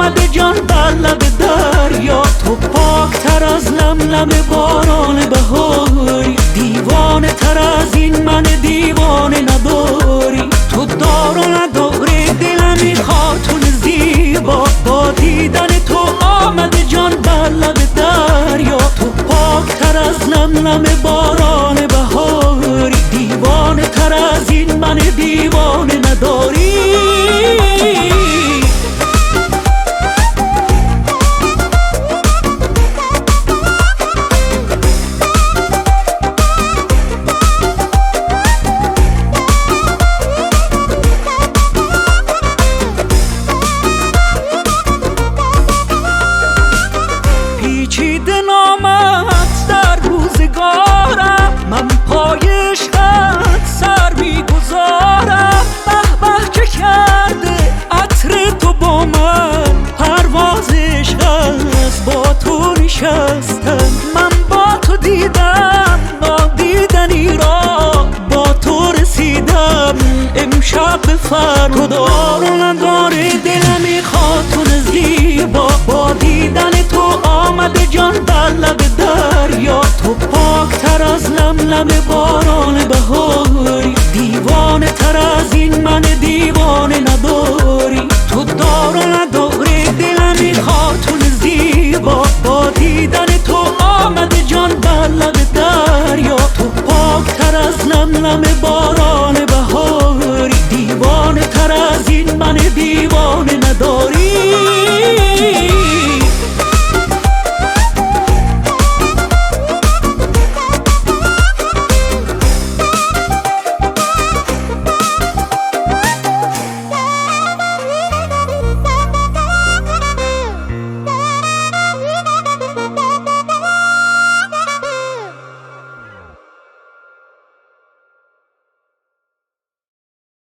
آمده جان بر لب دریا، تو پاکتر از لملم باران بهاری، دیوانه تر از این من دیوانه نداری. تو دار و نداری دلمی خاتون زیبا، با دیدن تو آمده جان بر لب دریا، تو پاکتر از لملم باران بهاری، دیوانه تر از این من دیوانه نداری. پیچیده نامت در روزگارم، من پای عشقت سر میگذارم. به به که کرده عطر تو با من، پرواز عشق است با تو نشستم. من با تو دیدم نادیدنی را، با تو رسیدم امشب به فردا. دار و نداره دلمی خاتون زیبا، با دیدن تو آمده جان بر لب دریا، تو پاکتر از لملم باران بهار،